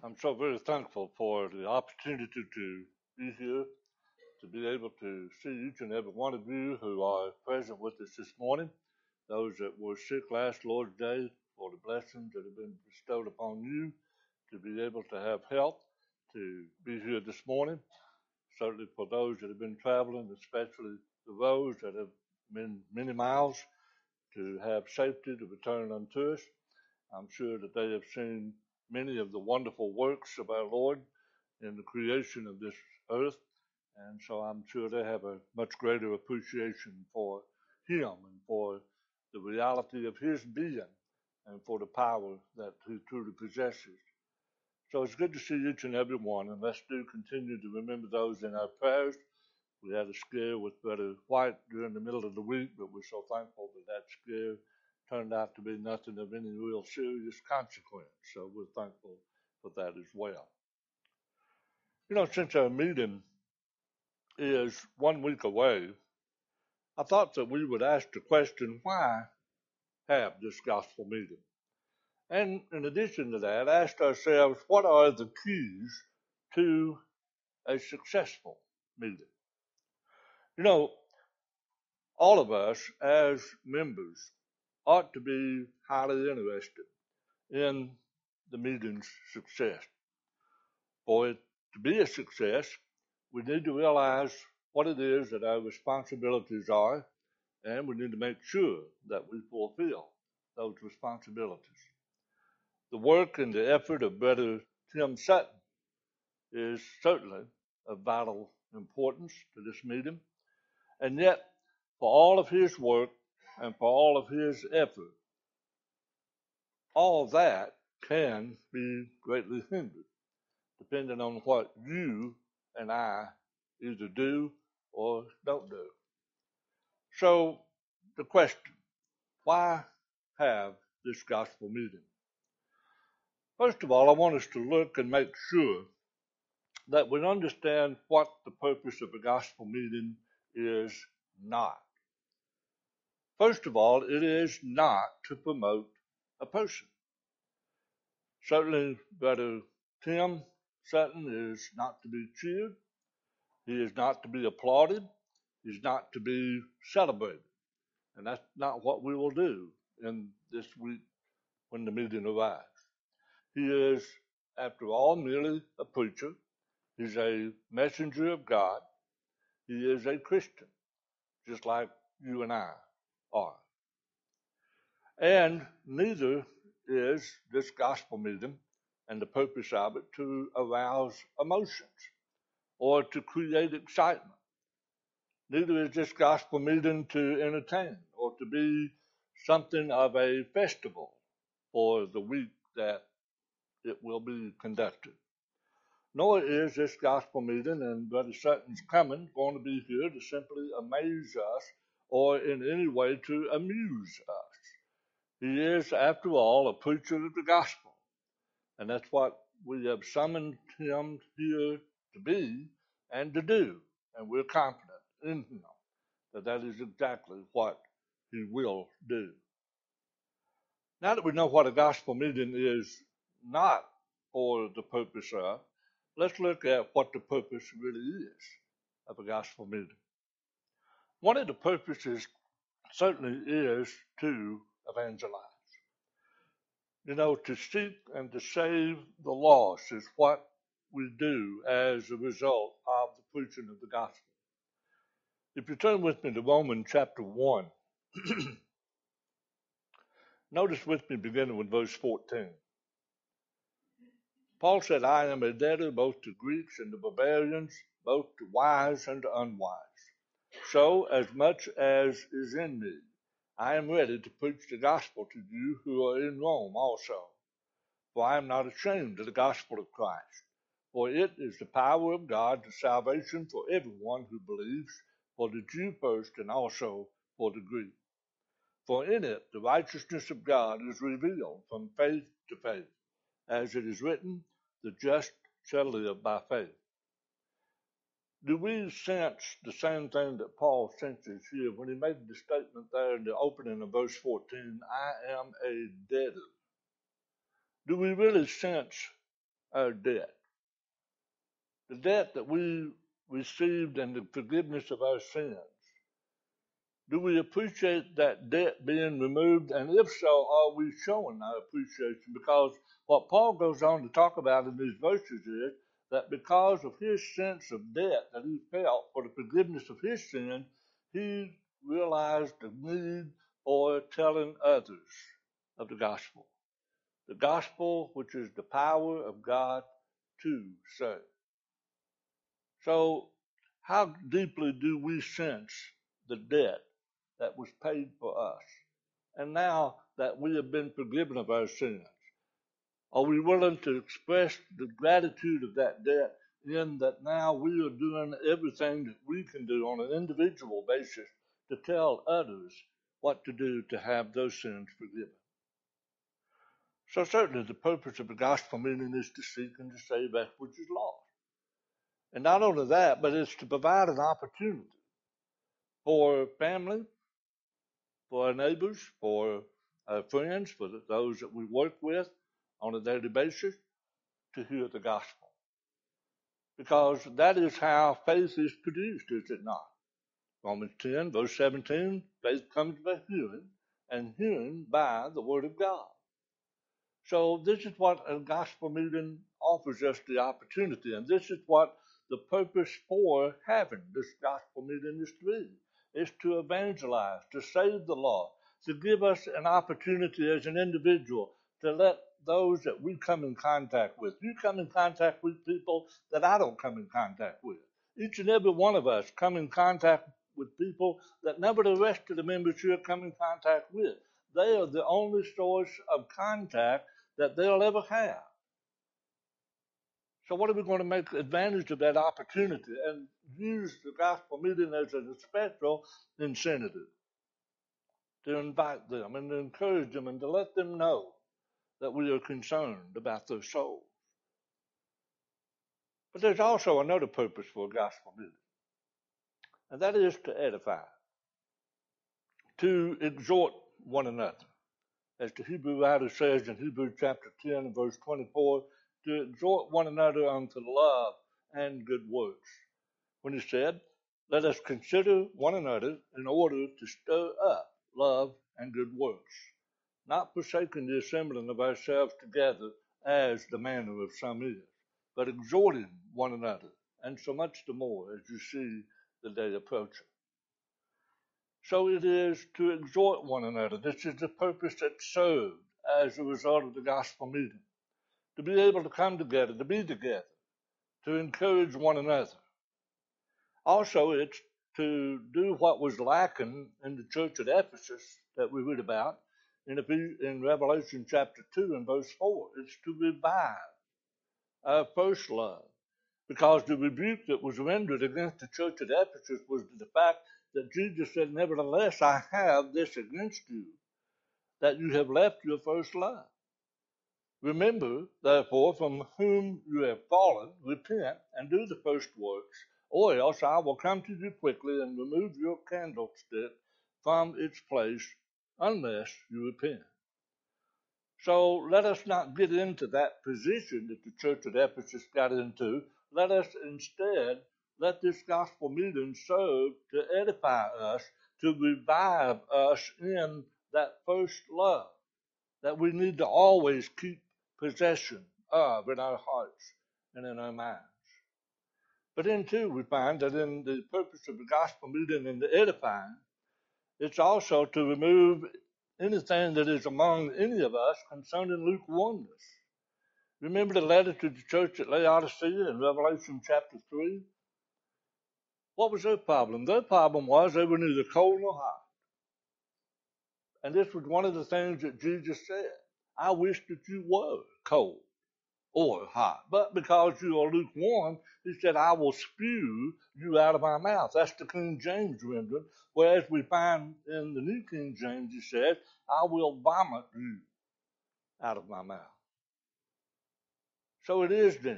I'm so very thankful for the opportunity to be here, to be able to see each and every one of you who are present with us this morning, those that were sick last Lord's Day, for the blessings that have been bestowed upon you, to be able to have health, to be here this morning, certainly for those that have been traveling, especially those that have been many miles, to have safety to return unto us. I'm sure that they have seen many of the wonderful works of our Lord in the creation of this earth, and so I'm sure they have a much greater appreciation for Him and for the reality of His being and for the power that He truly possesses. So it's good to see each and every one, and let's do continue to remember those in our prayers. We had a scare with Brother White during the middle of the week, but we're so thankful that that scare turned out to be nothing of any real serious consequence. So we're thankful for that as well. You know, since our meeting is 1 week away, I thought that we would ask the question, why have this gospel meeting? And in addition to that, ask ourselves, what are the keys to a successful meeting? You know, all of us as members ought to be highly interested in the meeting's success. For it to be a success, we need to realize what it is that our responsibilities are, and we need to make sure that we fulfill those responsibilities. The work and the effort of Brother Tim Sutton is certainly of vital importance to this meeting, and yet for all of his work and for all of his effort, all of that can be greatly hindered, depending on what you and I either do or don't do. So the question, why have this gospel meeting? First of all, I want us to look and make sure that we understand what the purpose of a gospel meeting is not. First of all, it is not to promote a person. Certainly, Brother Tim Sutton is not to be cheered. He is not to be applauded. He's not to be celebrated. And that's not what we will do in this week when the meeting arrives. He is, after all, merely a preacher. He's a messenger of God. He is a Christian, just like you and I are. And neither is this gospel meeting and the purpose of it to arouse emotions or to create excitement. Neither is this gospel meeting to entertain or to be something of a festival for the week that it will be conducted. Nor is this gospel meeting and Brother Sutton's coming going to be here to simply amaze us or in any way to amuse us. He is, after all, a preacher of the gospel. And that's what we have summoned him here to be and to do. And we're confident in him that is exactly what he will do. Now that we know what a gospel meeting is not for the purpose of, let's look at what the purpose really is of a gospel meeting. One of the purposes certainly is to evangelize. You know, to seek and to save the lost is what we do as a result of the preaching of the gospel. If you turn with me to Romans chapter 1, notice with me beginning with verse 14. Paul said, I am a debtor both to Greeks and to barbarians, both to wise and to unwise. So, as much as is in me, I am ready to preach the gospel to you who are in Rome also. For I am not ashamed of the gospel of Christ, for it is the power of God to salvation for everyone who believes, for the Jew first and also for the Greek. For in it the righteousness of God is revealed from faith to faith, as it is written, the just shall live by faith. Do we sense the same thing that Paul senses here when he made the statement there in the opening of verse 14, I am a debtor? Do we really sense our debt, the debt that we received and the forgiveness of our sins? Do we appreciate that debt being removed? And if so, are we showing our appreciation? Because what Paul goes on to talk about in these verses is that because of his sense of debt that he felt for the forgiveness of his sin, he realized the need for telling others of the gospel. The gospel, which is the power of God to save. So, how deeply do we sense the debt that was paid for us? And now that we have been forgiven of our sins, are we willing to express the gratitude of that debt in that now we are doing everything that we can do on an individual basis to tell others what to do to have those sins forgiven? So certainly the purpose of the gospel meeting is to seek and to save that which is lost. And not only that, but it's to provide an opportunity for family, for our neighbors, for our friends, for those that we work with on a daily basis to hear the gospel. Because that is how faith is produced, is it not? Romans 10, verse 17, faith comes by hearing, and hearing by the word of God. So this is what a gospel meeting offers us the opportunity, and this is what the purpose for having this gospel meeting is to be. It's to evangelize, to save the lost, to give us an opportunity as an individual to let those that we come in contact with. You come in contact with people that I don't come in contact with. Each and every one of us come in contact with people that none of the rest of the members here come in contact with. They are the only source of contact that they'll ever have. So what are we going to make advantage of that opportunity and use the gospel meeting as a special incentive to invite them and to encourage them and to let them know that we are concerned about their souls. But there's also another purpose for a gospel meeting, and that is to edify, to exhort one another. As the Hebrew writer says in Hebrews chapter 10 and verse 24, to exhort one another unto love and good works. When he said, let us consider one another in order to stir up love and good works, not forsaking the assembling of ourselves together as the manner of some is, but exhorting one another, and so much the more as you see the day approaching. So it is to exhort one another. This is the purpose that's served as a result of the gospel meeting. To be able to come together, to be together, to encourage one another. Also, it's to do what was lacking in the church at Ephesus that we read about in Revelation chapter 2 and verse 4. It's to revive our first love. Because the rebuke that was rendered against the church at Ephesus was the fact that Jesus said, nevertheless, I have this against you, that you have left your first love. Remember, therefore, from whom you have fallen, repent and do the first works, or else I will come to you quickly and remove your candlestick from its place, unless you repent. So let us not get into that position that the church at Ephesus got into. Let us instead let this gospel meeting serve to edify us, to revive us in that first love that we need to always keep possession of in our hearts and in our minds. But then too, we find that in the purpose of the gospel meeting and the edifying, it's also to remove anything that is among any of us concerning lukewarmness. Remember the letter to the church at Laodicea in Revelation chapter 3? What was their problem? Their problem was they were neither cold nor hot. And this was one of the things that Jesus said. I wish that you were cold or hot. But because you are lukewarm, he said, I will spew you out of my mouth. That's the King James rendering. Whereas we find in the New King James, he says, I will vomit you out of my mouth. So it is then.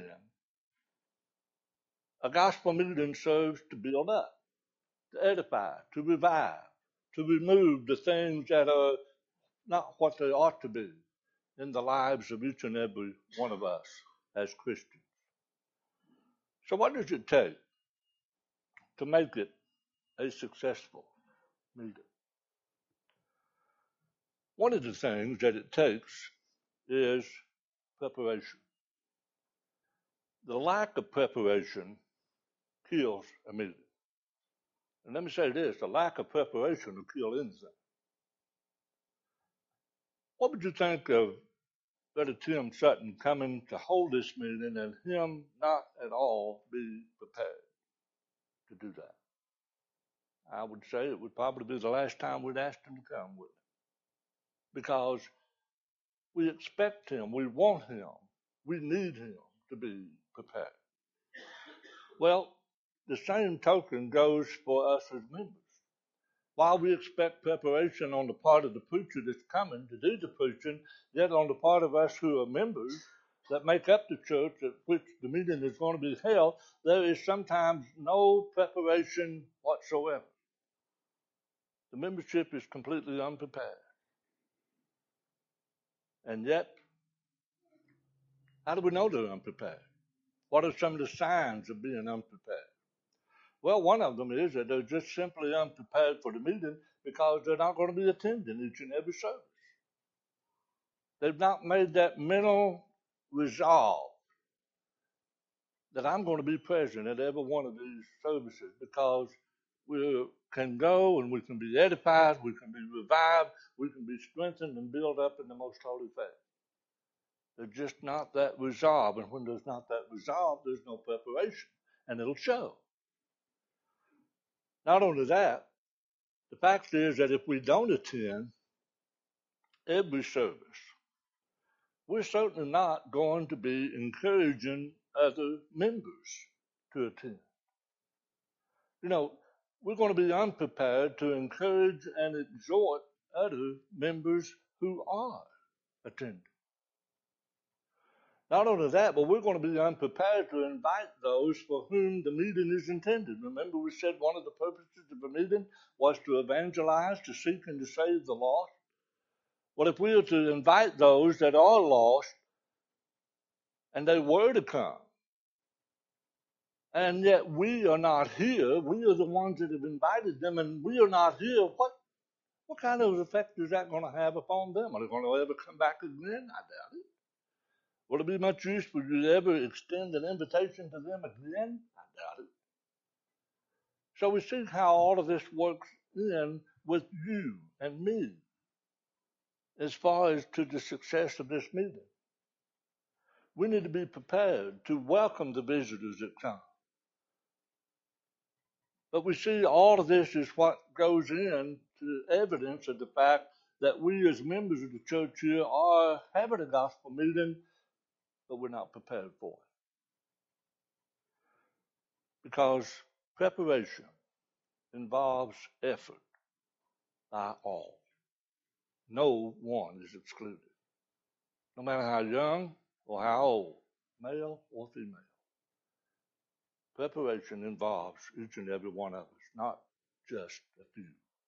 A gospel meeting serves to build up, to edify, to revive, to remove the things that are not what they ought to be in the lives of each and every one of us as Christians. So what does it take to make it a successful meeting? One of the things that it takes is preparation. The lack of preparation kills a meeting. And let me say this, the lack of preparation will kill anything. What would you think of Brother Tim Sutton coming to hold this meeting and him not at all be prepared to do that? I would say it would probably be the last time we'd asked him to come with it. Because we expect him, we want him, we need him to be prepared. Well, the same token goes for us as members. While we expect preparation on the part of the preacher that's coming to do the preaching, yet on the part of us who are members that make up the church at which the meeting is going to be held, there is sometimes no preparation whatsoever. The membership is completely unprepared. And yet, how do we know they're unprepared? What are some of the signs of being unprepared? Well, one of them is that they're just simply unprepared for the meeting because they're not going to be attending each and every service. They've not made that mental resolve that I'm going to be present at every one of these services because we can go and we can be edified, we can be revived, we can be strengthened and built up in the most holy faith. There's just not that resolve, and when there's not that resolve, there's no preparation, and it'll show. Not only that, the fact is that if we don't attend every service, we're certainly not going to be encouraging other members to attend. You know, we're going to be unprepared to encourage and exhort other members who are attending. Not only that, but we're going to be unprepared to invite those for whom the meeting is intended. Remember, we said one of the purposes of the meeting was to evangelize, to seek and to save the lost. Well, if we are to invite those that are lost and they were to come, and yet we are not here, we are the ones that have invited them, and we are not here, what kind of effect is that going to have upon them? Are they going to ever come back again? I doubt it. Will it be much use for you to ever extend an invitation to them again? I doubt it. So we see how all of this works in with you and me as far as to the success of this meeting. We need to be prepared to welcome the visitors that come. But we see all of this is what goes in to evidence of the fact that we as members of the church here are having a gospel meeting, but we're not prepared for it. Because preparation involves effort by all. No one is excluded. No matter how young or how old, male or female. Preparation involves each and every one of us, not just a few.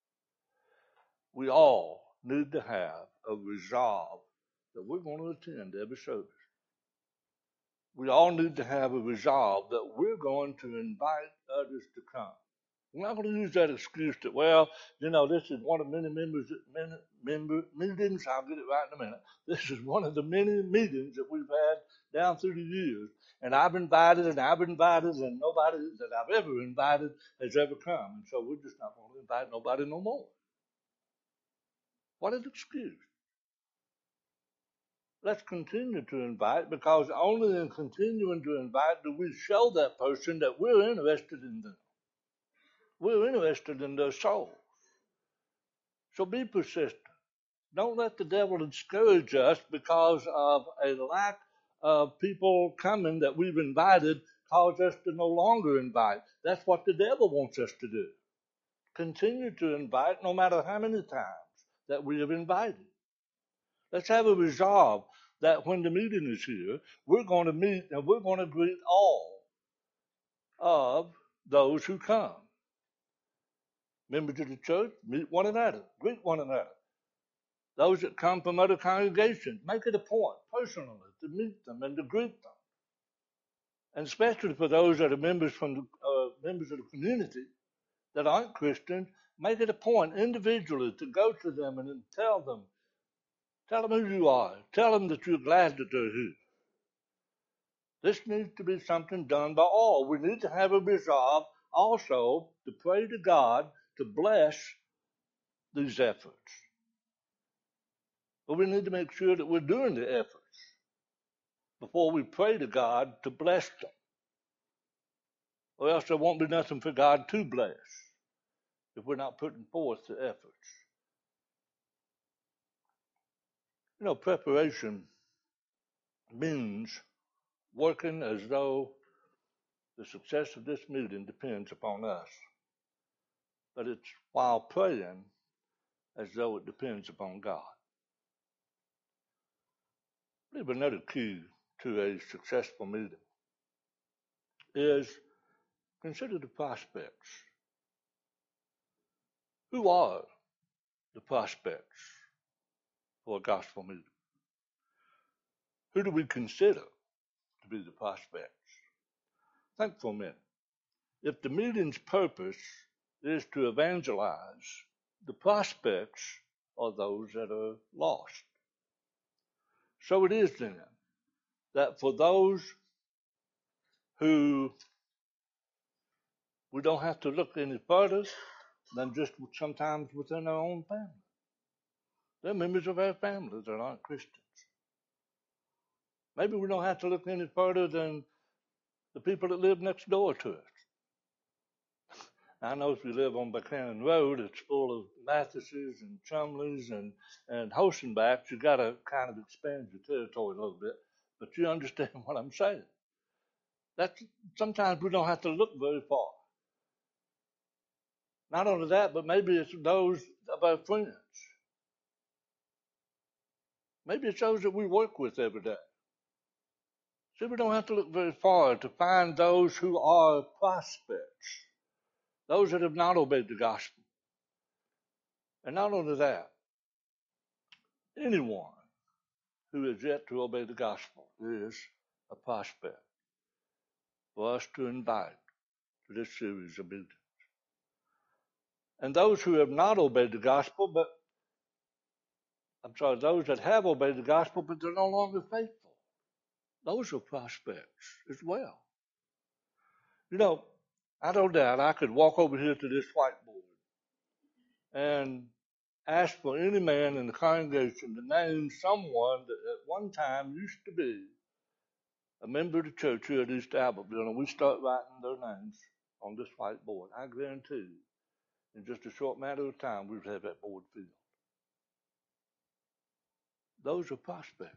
We all need to have a resolve that we're going to attend every service. We all need to have a resolve that we're going to invite others to come. We're not going to use that excuse that, well, this is one of many member meetings. I'll get it right in a minute. This is one of the many meetings that we've had down through the years. And I've invited, and nobody that I've ever invited has ever come. And so we're just not going to invite nobody no more. What an excuse. Let's continue to invite, because only in continuing to invite do we show that person that we're interested in them. We're interested in their souls. So be persistent. Don't let the devil discourage us because of a lack of people coming that we've invited, cause us to no longer invite. That's what the devil wants us to do. Continue to invite no matter how many times that we have invited. Let's have a resolve that when the meeting is here, we're going to meet and we're going to greet all of those who come. Members of the church, meet one another, greet one another. Those that come from other congregations, make it a point personally to meet them and to greet them. and especially for those that are members members of the community that aren't Christians, make it a point individually to go to them and tell them who you are, tell them that you're glad that they're here. This needs to be something done by all. We need to have a resolve also to pray to God to bless these efforts. But we need to make sure that we're doing the efforts before we pray to God to bless them. Or else there won't be nothing for God to bless if we're not putting forth the efforts. You know, preparation means working as though the success of this meeting depends upon us. But it's while praying as though it depends upon God. I believe another key to a successful meeting is consider the prospects. Who are the prospects for a gospel meeting? Who do we consider to be the prospects? Think for a minute. If the meeting's purpose is to evangelize, the prospects are those that are lost. So it is then that for those who we don't have to look any further than just sometimes within our own family. They're members of our family that aren't Christians. Maybe we don't have to look any further than the people that live next door to us. I know if you live on Buchanan Road, it's full of Mathises and Chumleys and Hosenbachs. You got to kind of expand your territory a little bit, but you understand what I'm saying. Sometimes we don't have to look very far. Not only that, but maybe it's those of our friends. Maybe it's those that we work with every day. See, we don't have to look very far to find those who are prospects, those that have not obeyed the gospel. And not only that, anyone who has yet to obey the gospel is a prospect for us to invite to this series of meetings. And those who have not obeyed the gospel, those that have obeyed the gospel, but they're no longer faithful, those are prospects as well. You know, I don't doubt I could walk over here to this whiteboard and ask for any man in the congregation to name someone that at one time used to be a member of the church here at East Albertville, and we start writing their names on this whiteboard. I guarantee you, in just a short matter of time, we would have that board filled. Those are prospects.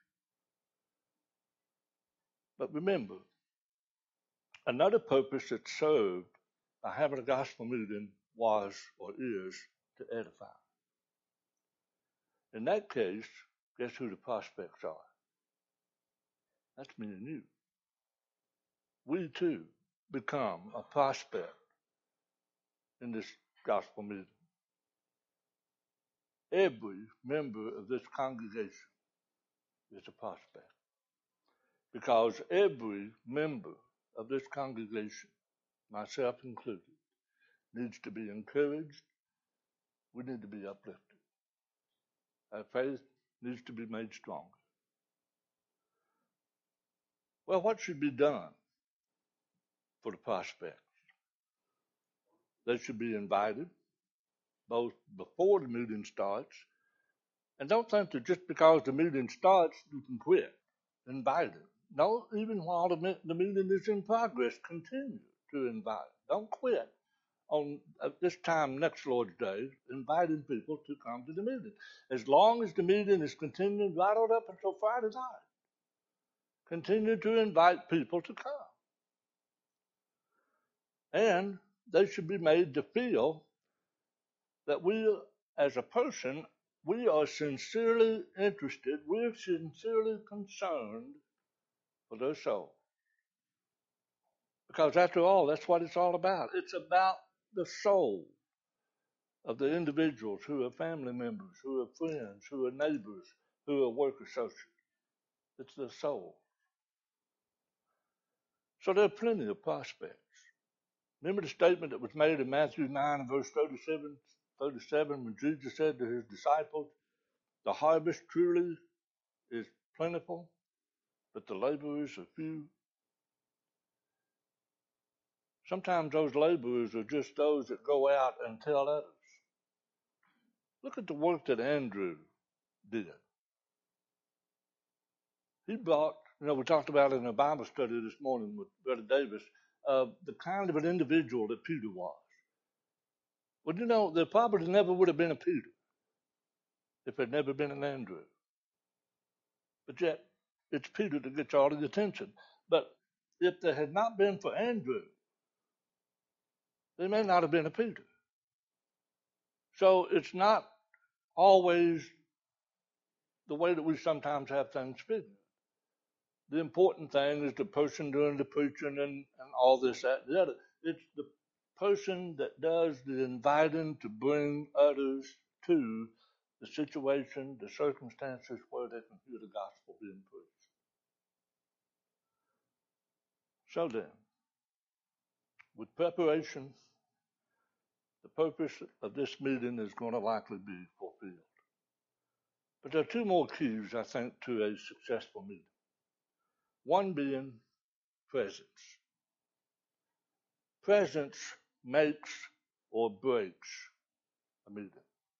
But remember, another purpose that served by having a gospel meeting was or is to edify. In that case, guess who the prospects are? That's me and you. We too become a prospect in this gospel meeting. Every member of this congregation is a prospect, because every member of this congregation, myself included, needs to be encouraged. We need to be uplifted. Our faith needs to be made stronger. Well, what should be done for the prospects? They should be invited both before the meeting starts, and don't think that just because the meeting starts, you can quit. Invite them. No, even while the meeting is in progress, continue to invite. Don't quit on this time next Lord's Day, inviting people to come to the meeting. As long as the meeting is continuing right on up until Friday night, continue to invite people to come. And they should be made to feel that we, as a person, we are sincerely interested, we're sincerely concerned for their soul. Because after all, that's what it's all about. It's about the soul of the individuals who are family members, who are friends, who are neighbors, who are work associates. It's the soul. So there are plenty of prospects. Remember the statement that was made in Matthew 9 and verse 37, when Jesus said to his disciples, the harvest truly is plentiful, but the laborers are few. Sometimes those laborers are just those that go out and tell others. Look at the work that Andrew did. He brought, we talked about it in a Bible study this morning with Brother Davis, the kind of an individual that Peter was. Well, there probably never would have been a Peter if there had never been an Andrew. But yet, it's Peter that gets all the attention. But if there had not been for Andrew, there may not have been a Peter. So it's not always the way that we sometimes have things figured. The important thing is the person doing the preaching and all this, that, and the other. It's the person that does the inviting to bring others to the situation, the circumstances where they can hear the gospel being preached. So then, with preparation, the purpose of this meeting is going to likely be fulfilled. But there are two more keys, I think, to a successful meeting. One being presence. Presence makes or breaks a meeting.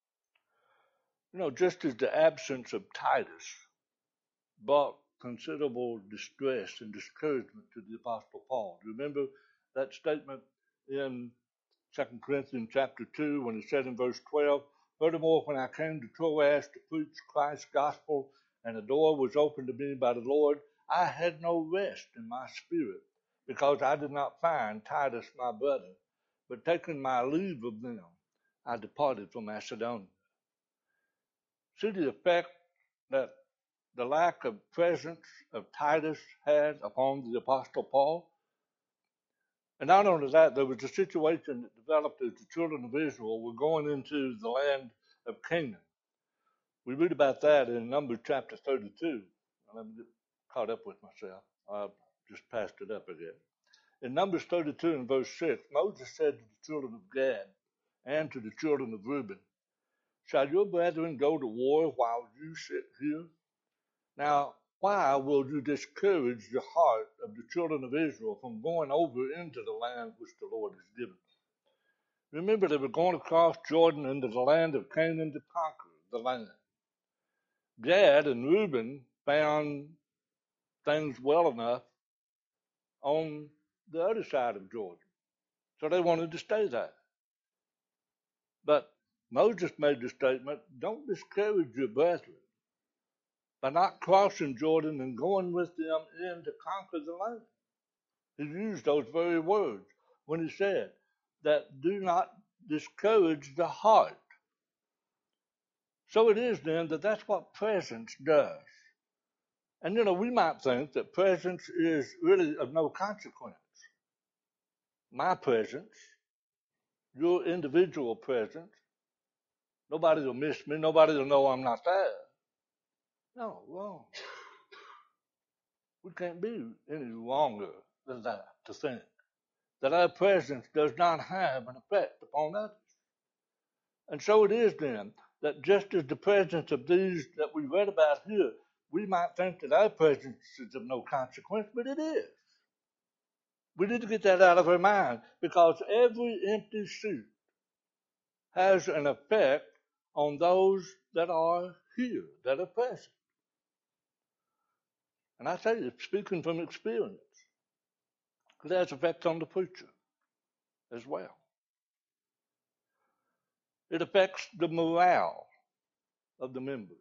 Just as the absence of Titus brought considerable distress and discouragement to the Apostle Paul. Do you remember that statement in 2 Corinthians chapter 2 when he said in verse 12, furthermore, when I came to Troas to preach Christ's gospel and the door was opened to me by the Lord, I had no rest in my spirit because I did not find Titus my brother, but taking my leave of them, I departed from Macedonia. See the effect that the lack of presence of Titus had upon the Apostle Paul? And not only that, there was a situation that developed as the children of Israel were going into the land of Canaan. We read about that in Numbers chapter 32. And I'm caught up with myself. I just passed it up again. In Numbers 32 and verse 6, Moses said to the children of Gad and to the children of Reuben, shall your brethren go to war while you sit here? Now, why will you discourage the heart of the children of Israel from going over into the land which the Lord has given? Remember, they were going across Jordan into the land of Canaan to conquer the land. Gad and Reuben found things well enough on the other side of Jordan, so they wanted to stay there. But Moses made the statement, don't discourage your brethren by not crossing Jordan and going with them in to conquer the land. He used those very words when he said that do not discourage the heart. So it is then that that's what presence does. And we might think that presence is really of no consequence. My presence, your individual presence, nobody will miss me, nobody will know I'm not there. No, wrong. We can't be any longer than that to think that our presence does not have an effect upon others. And so it is then that just as the presence of these that we read about here, we might think that our presence is of no consequence, but it is. We need to get that out of our mind because every empty seat has an effect on those that are here, that are present. And I tell you, speaking from experience, it has effect on the preacher as well. It affects the morale of the members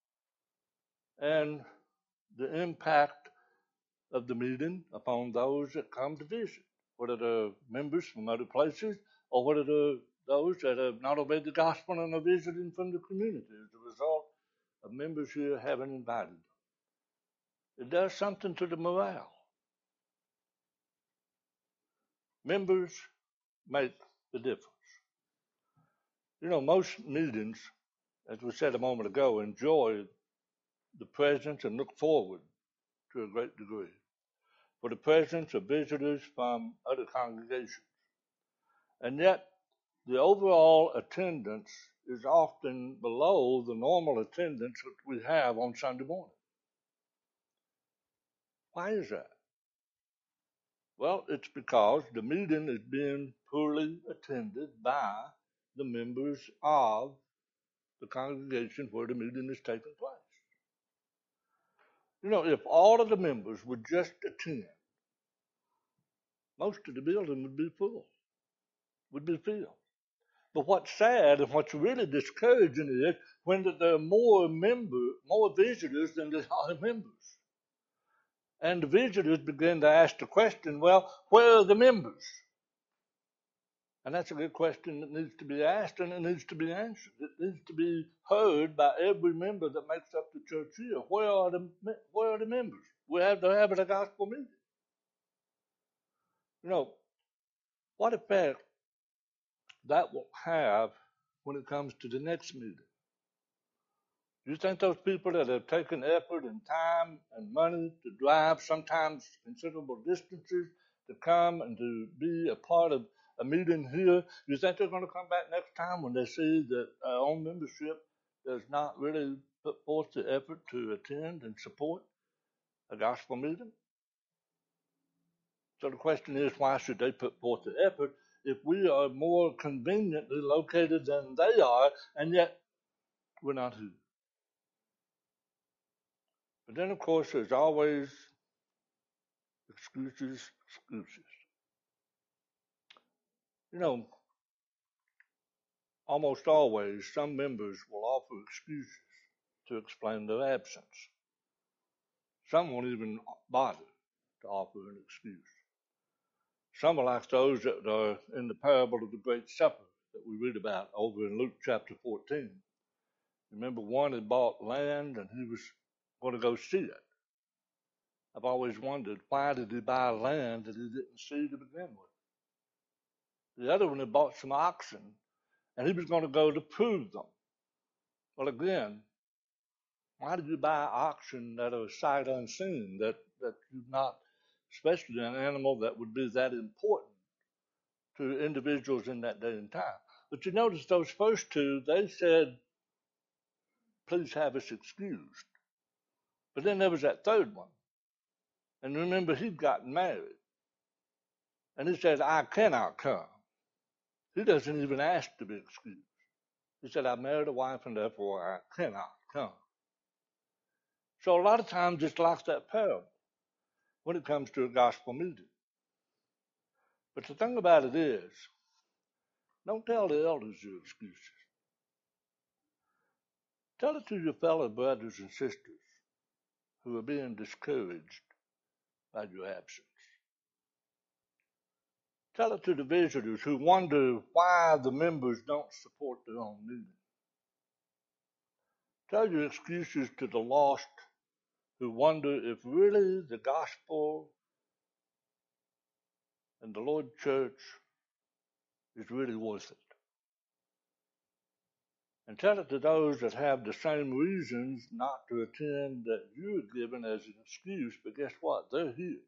and the impact of the meeting upon those that come to visit, whether they're members from other places or whether they're those that have not obeyed the gospel and are visiting from the community as a result of members here having invited them. It does something to the morale. Members make the difference. Most meetings, as we said a moment ago, enjoy the presence and look forward to a great degree. for the presence of visitors from other congregations. And yet, the overall attendance is often below the normal attendance that we have on Sunday morning. Why is that? Well, it's because the meeting is being poorly attended by the members of the congregation where the meeting is taking place. You know, if all of the members would just attend, most of the building would be full, would be filled. But what's sad and what's really discouraging is when there are more visitors than there are members. And the visitors begin to ask the question, well, where are the members? And that's a good question that needs to be asked and it needs to be answered. It needs to be heard by every member that makes up the church here. Where are the members? They're having a gospel meeting. You know, what effect that will have when it comes to the next meeting? Do you think those people that have taken effort and time and money to drive sometimes considerable distances to come and to be a part of a meeting here, do you think they're going to come back next time when they see that our own membership does not really put forth the effort to attend and support a gospel meeting? So the question is, why should they put forth the effort if we are more conveniently located than they are, and yet we're not here? But then, of course, there's always excuses. You know, almost always some members will offer excuses to explain their absence. Some won't even bother to offer an excuse. Some are like those that are in the parable of the Great Supper that we read about over in Luke chapter 14. Remember, one had bought land and he was going to go see it. I've always wondered, why did he buy land that he didn't see to begin with? The other one had bought some oxen and he was going to go to prove them. Well, again, why did you buy oxen that are sight unseen, that you're not, especially an animal that would be that important to individuals in that day and time? But you notice those first two, they said, please have us excused. But then there was that third one. And remember, he'd gotten married. And he said, I cannot come. He doesn't even ask to be excused. He said, I married a wife and therefore I cannot come. So a lot of times it's like that parable when it comes to a gospel meeting. But the thing about it is, don't tell the elders your excuses. Tell it to your fellow brothers and sisters who are being discouraged by your absence. Tell it to the visitors who wonder why the members don't support their own meeting. Tell your excuses to the lost who wonder if really the gospel and the Lord Church is really worth it. And tell it to those that have the same reasons not to attend that you're given as an excuse, but guess what? They're here.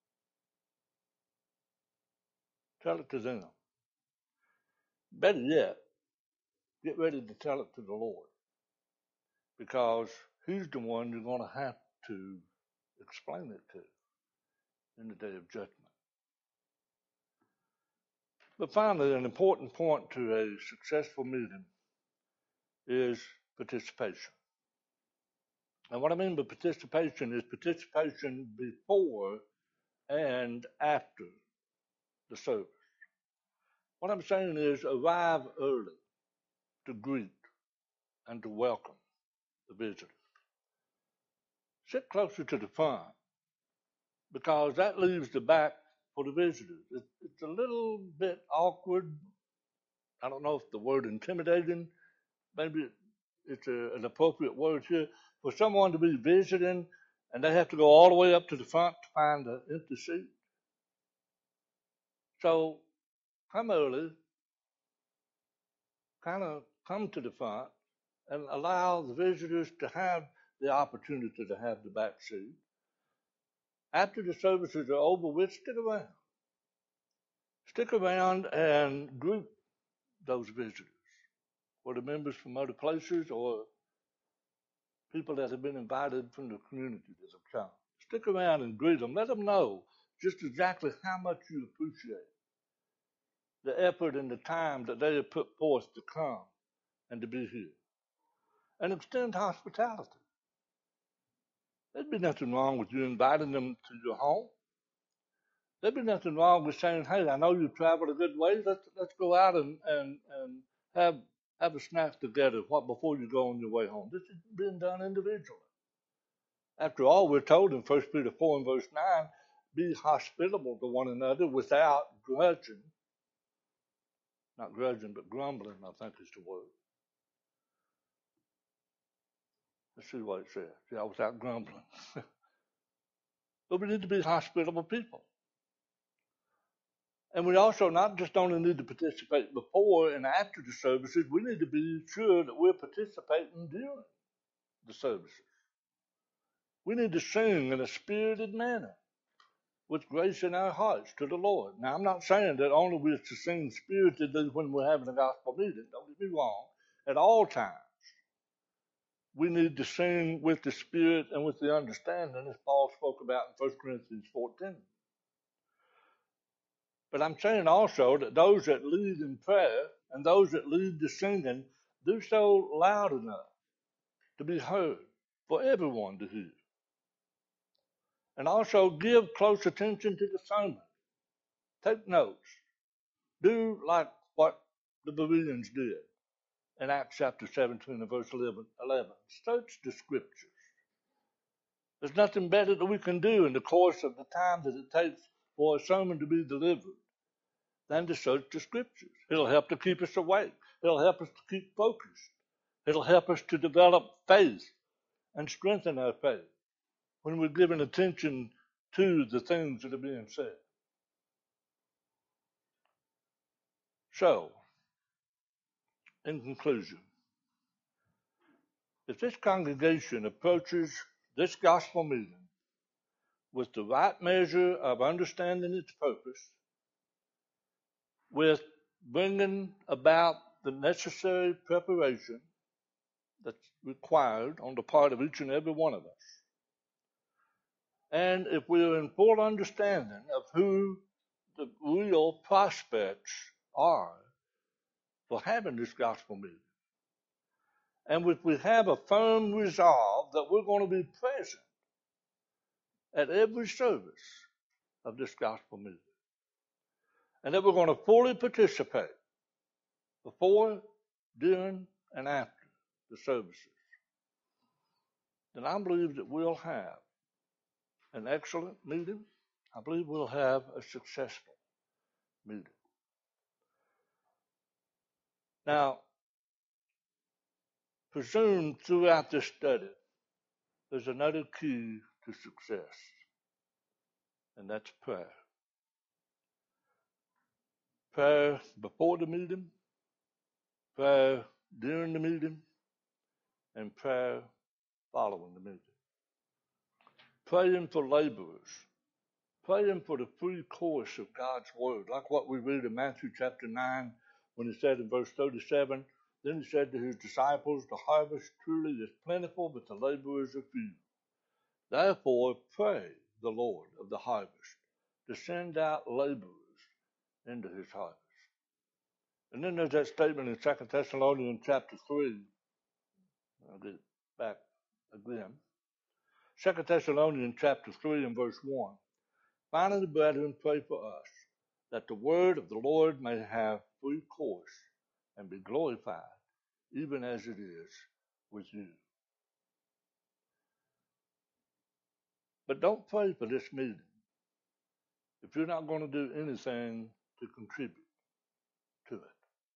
Tell it to them. Better yet, get ready to tell it to the Lord, because He's the one you're going to have to explain it to in the day of judgment. But finally, an important point to a successful meeting is participation. And what I mean by participation is participation before and after the service. What I'm saying is arrive early to greet and to welcome the visitor. Sit closer to the front because that leaves the back for the visitors. It's a little bit awkward. I don't know if the word intimidating, maybe it's an appropriate word here, for someone to be visiting and they have to go all the way up to the front to find an empty seat. So come early, kind of come to the front and allow the visitors to have the opportunity to have the back seat. After the services are over with, stick around. Stick around and group those visitors, whether members from other places or people that have been invited from the community that have come. Stick around and greet them. Let them know just exactly how much you appreciate the effort and the time that they have put forth to come and to be here. And extend hospitality. There'd be nothing wrong with you inviting them to your home. There'd be nothing wrong with saying, "Hey, I know you've traveled a good way. Let's go out and have a snack together before you go on your way home." This is being done individually. After all, we're told in 1 Peter 4 and verse 9, be hospitable to one another without grudging. Not grudging, but grumbling, I think is the word. Let's see what it says. Yeah, without grumbling. But we need to be hospitable people. And we also not just only need to participate before and after the services, we need to be sure that we're participating during the services. We need to sing in a spirited manner with grace in our hearts to the Lord. Now, I'm not saying that only we're to sing spiritedly when we're having a gospel meeting. Don't get me wrong. At all times, we need to sing with the Spirit and with the understanding, as Paul spoke about in 1 Corinthians 14. But I'm saying also that those that lead in prayer and those that lead the singing do so loud enough to be heard for everyone to hear. And also give close attention to the sermon. Take notes. Do like what the Bereans did in Acts chapter 17 and verse 11. Search the scriptures. There's nothing better that we can do in the course of the time that it takes for a sermon to be delivered than to search the scriptures. It'll help to keep us awake. It'll help us to keep focused. It'll help us to develop faith and strengthen our faith when we're giving attention to the things that are being said. So, in conclusion, if this congregation approaches this gospel meeting with the right measure of understanding its purpose, with bringing about the necessary preparation that's required on the part of each and every one of us, and if we are in full understanding of who the real prospects are for having this gospel meeting, and if we have a firm resolve that we're going to be present at every service of this gospel meeting, and that we're going to fully participate before, during, and after the services, then I believe that we'll have an excellent meeting. I believe we'll have a successful meeting. Now, presume throughout this study, there's another key to success, and that's prayer. Prayer before the meeting, prayer during the meeting, and prayer following the meeting. Praying for laborers, praying for the free course of God's word, like what we read in Matthew chapter 9 when he said in verse 37, then he said to his disciples, the harvest truly is plentiful, but the laborers are few. Therefore pray the Lord of the harvest to send out laborers into his harvest. And then there's that statement in 2 Thessalonians chapter 3. I'll get it back again. 2 Thessalonians chapter 3 and verse 1. Finally, brethren, pray for us, that the word of the Lord may have free course and be glorified, even as it is with you. But don't pray for this meeting if you're not going to do anything to contribute to it.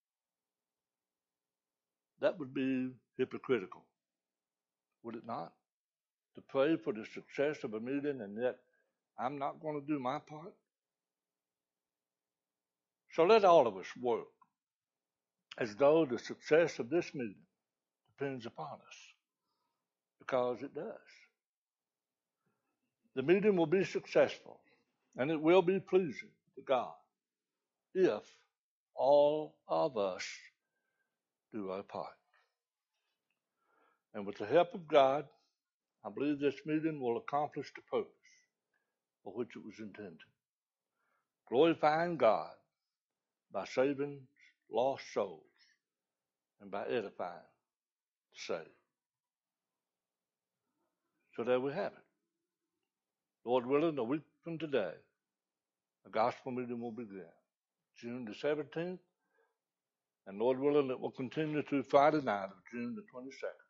That would be hypocritical, would it not? To pray for the success of a meeting and yet I'm not going to do my part? So let all of us work as though the success of this meeting depends upon us, because it does. The meeting will be successful, and it will be pleasing to God if all of us do our part. And with the help of God, I believe this meeting will accomplish the purpose for which it was intended, glorifying God by saving lost souls and by edifying the saved. So there we have it. Lord willing, a week from today, a gospel meeting will begin, June the 17th, and Lord willing, it will continue through Friday night of June the 22nd.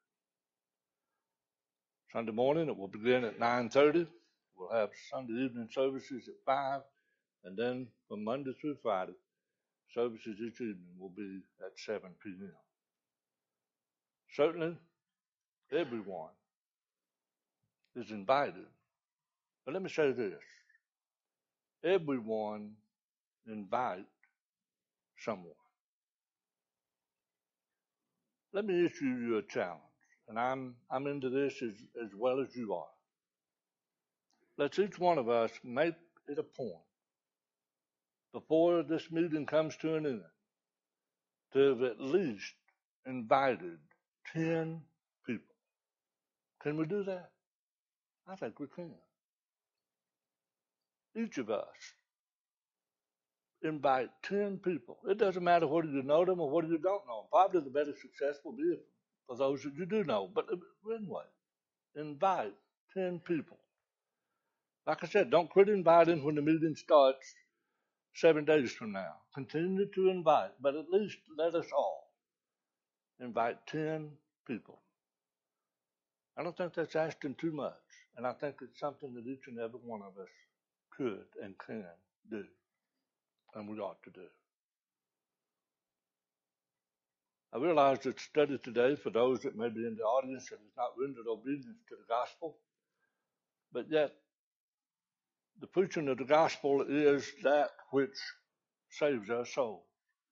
Sunday morning, it will begin at 9:30. We'll have Sunday evening services at 5, and then from Monday through Friday, services each evening will be at 7 p.m. Certainly, everyone is invited. But let me say this. Everyone invite someone. Let me issue you a challenge, and I'm into this as well as you are. Let's each one of us make it a point before this meeting comes to an end to have at least invited 10 people. Can we do that? I think we can. Each of us invite 10 people. It doesn't matter whether you know them or whether you don't know them. Probably the better success will be for those that you do know. But anyway, invite 10 people. Like I said, don't quit inviting when the meeting starts 7 days from now. Continue to invite, but at least let us all invite 10 people. I don't think that's asking too much, and I think it's something that each and every one of us could and can do, and we ought to do. I realize that the study today, for those that may be in the audience that has not rendered obedience to the gospel, but yet the preaching of the gospel is that which saves our soul.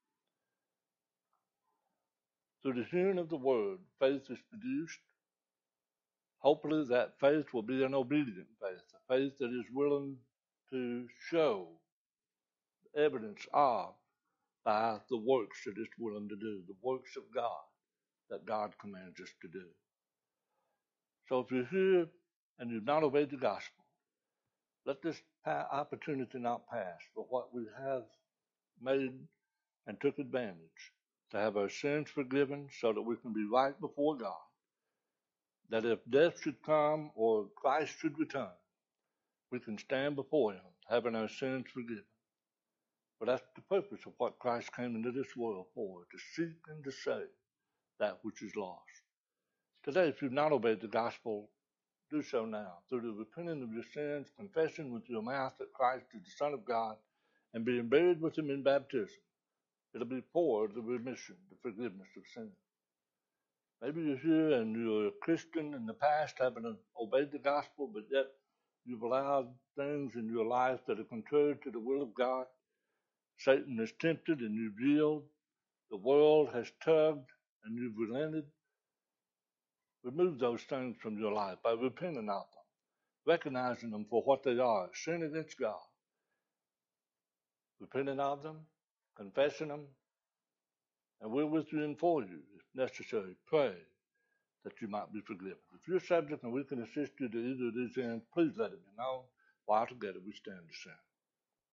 Through the hearing of the word, faith is produced. Hopefully that faith will be an obedient faith, a faith that is willing to show evidence of by the works that it's willing to do, the works of God that God commands us to do. So if you're here and you've not obeyed the gospel, let this opportunity not pass, but what we have made and took advantage to have our sins forgiven so that we can be right before God, that if death should come or Christ should return, we can stand before him having our sins forgiven. But that's the purpose of what Christ came into this world for, to seek and to save that which is lost. Today, if you've not obeyed the gospel, do so now, through the repenting of your sins, confessing with your mouth that Christ is the Son of God, and being buried with him in baptism. It'll be for the remission, the forgiveness of sin. Maybe you're here and you're a Christian in the past, having obeyed the gospel, but yet you've allowed things in your life that are contrary to the will of God. Satan has tempted and you've yielded. The world has tugged and you've relented. Remove those things from your life by repenting of them, recognizing them for what they are, sin against God. Repenting of them, confessing them, and we're with you and for you, if necessary. Pray that you might be forgiven. If you're subject and we can assist you to either of these ends, please let it be known. While together we stand to sing.